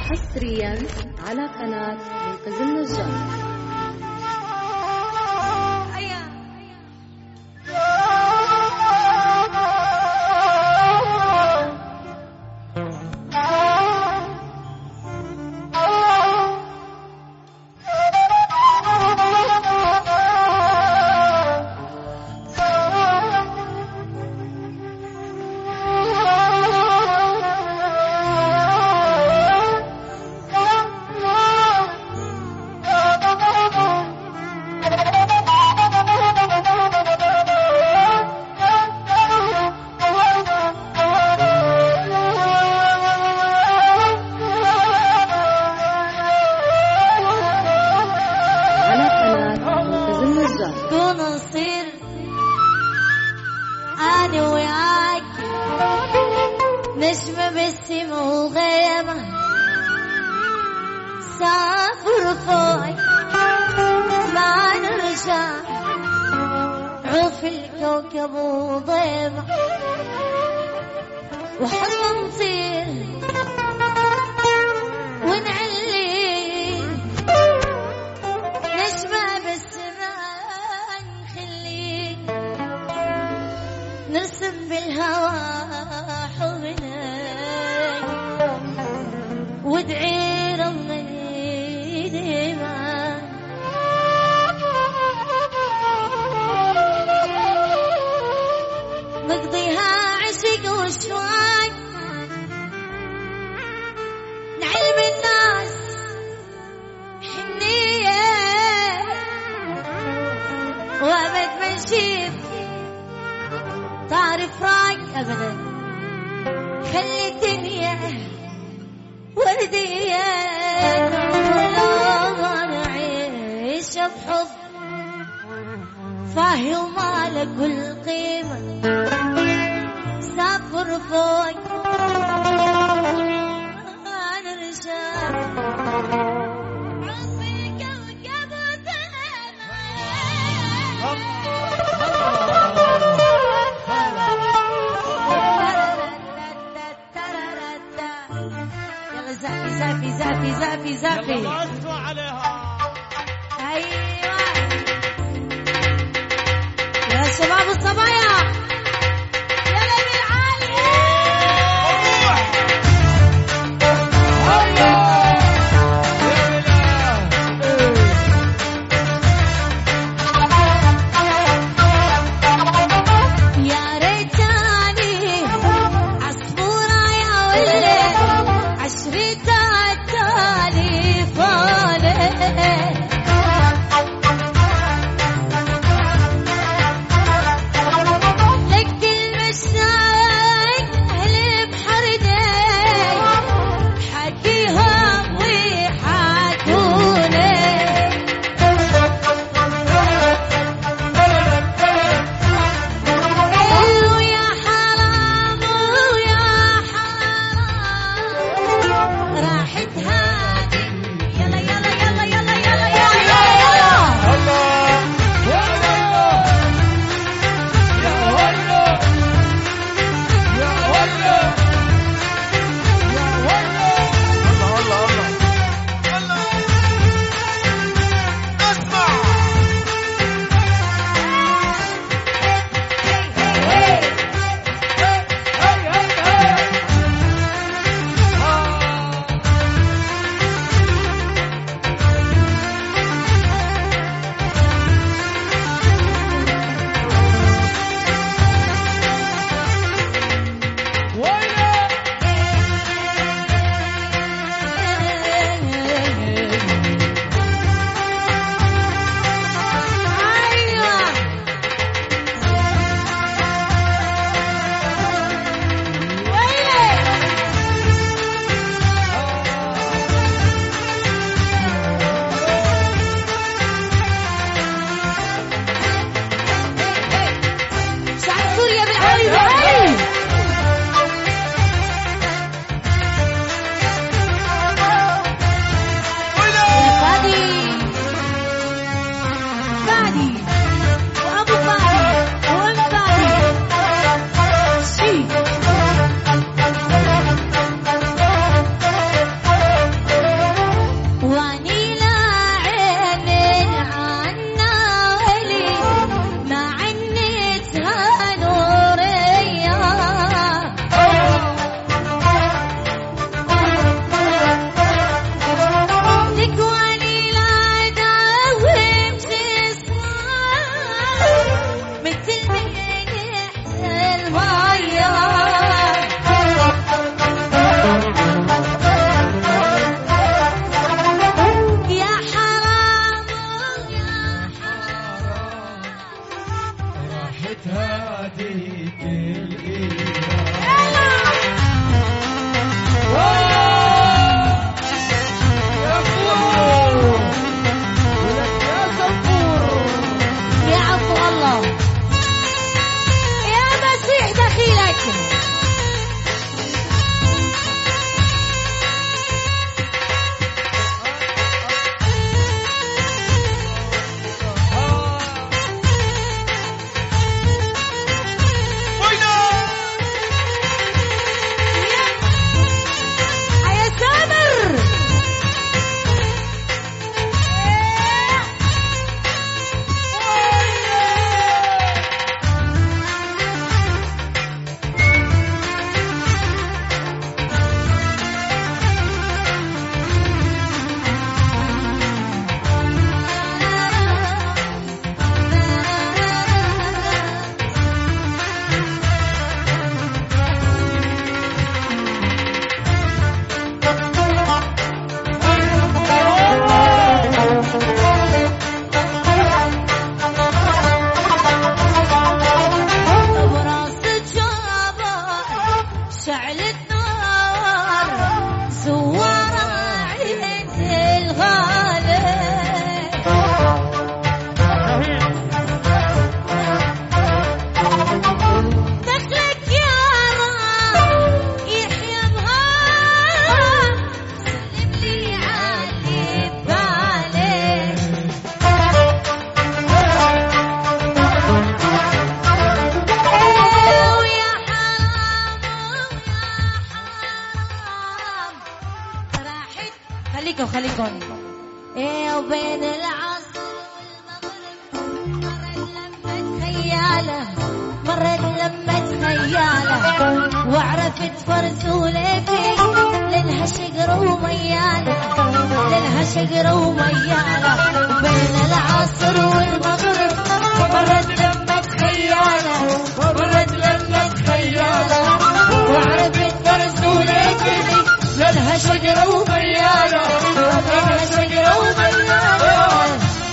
حصريا على قناة منقذ النجار. نصير أنا وياك نجمة بالسما وغيمة سافر فوق ما نرجع عوف الكوكب وضيمة وحنا نطير ونعلي نجمة بالسما نخلي نرسم بالهوى حبنا وادعي ربنا ديما نقضيها عشق وشواق نعلم الناس حنية وابد ما نشيب تعرف راق ابدا خلي الدنيا وردية ولو ما نعيش بحب فاهي وما له كل قيمة سافر فوق أنا رجال عصي كوكب يلا زافي زافي زافي زافي زافي يلا عليها. أيوة يا شباب الصبايا يلا بالعالي يا ريتاني عصفورة يا ولد عشرتها التاليفون خليكم خليكم. ايه وبين العصر مرت لمة خيالة وعرفت فرسولتي للها شقرة وميالة للها شقرة وميالة بين العصر والمغرب مرت لمة خيالة مرت لمة خيالة وعرفت فرسولتي للها شقرة وميالة للها شقرة وميالة.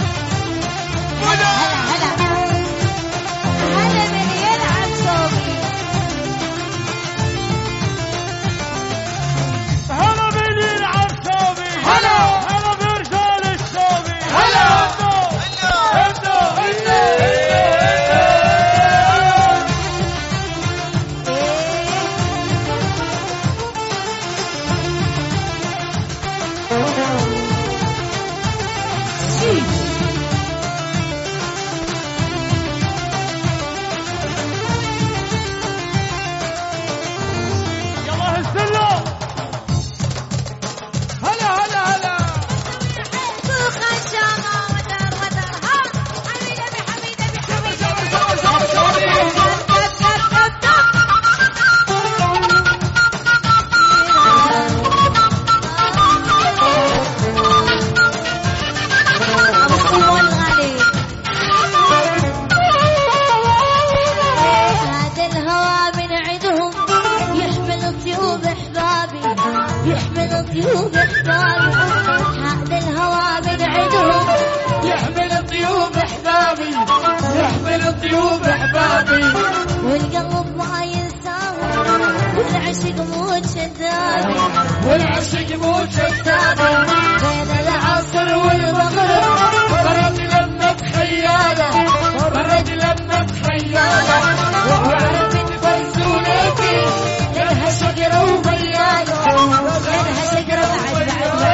طيوب احبابي هذا الهوى من عندهم يحمل طيوب احبابي يحمل طيوب احبابي والقلب ما ينساهم والعشق مو شدابي والعشق مو شدابي بين العصر والمغرب برد لمة خيالة برد لمة خيالة وعرفت فرسولتي لها شجرة وميالة لها شجرة بعد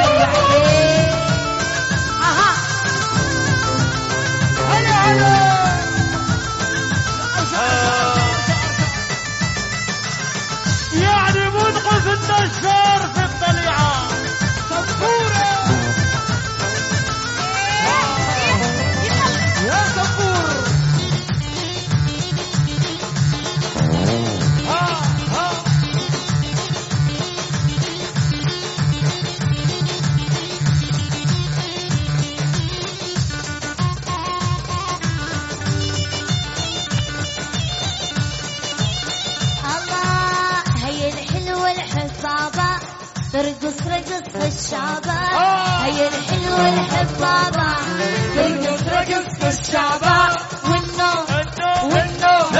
اها هلا يعني منقذ النشار في الطليعة صفورة يا صفور ترقص رقص الشعبة هي الحلوة الحبابة ترقص رقص الشعبة والنوم والنوم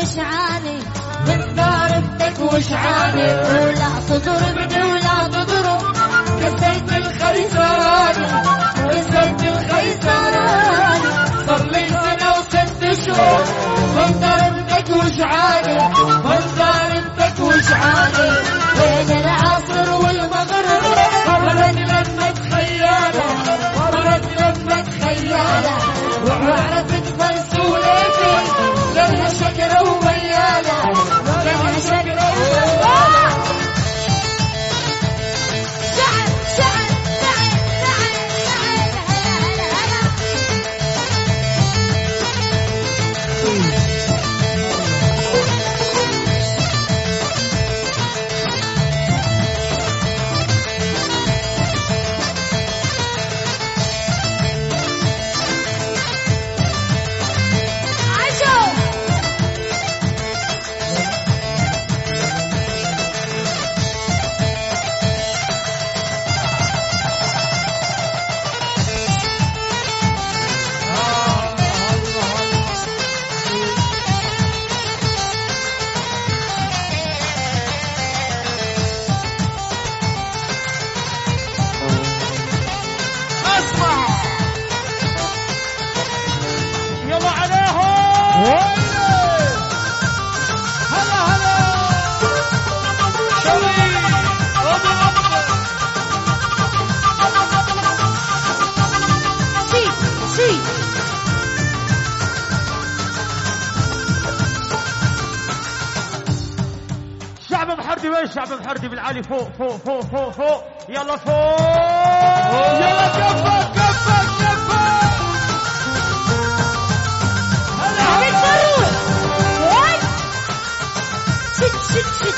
وشعاني من ضربتك وشعاني ولا تضربني ولا تضرب كسيت الخيزراني كسيت الخيزراني صار لي سنة وست شهور من ضربتك وشعاني من ضربتك وشعاني بين العصر والمغرب مرت لما تخيالة مرت لما تخيالة وعرفت فرسولتي لها شكرة وميالة لها شكرة وميالة شعر شعر شعر شعر هلا هلا شعب محردي بالعالي فوق فوق فوق فوق فوق يلا فوق يلا كفى كفى كفى هلا هلا شت شت شت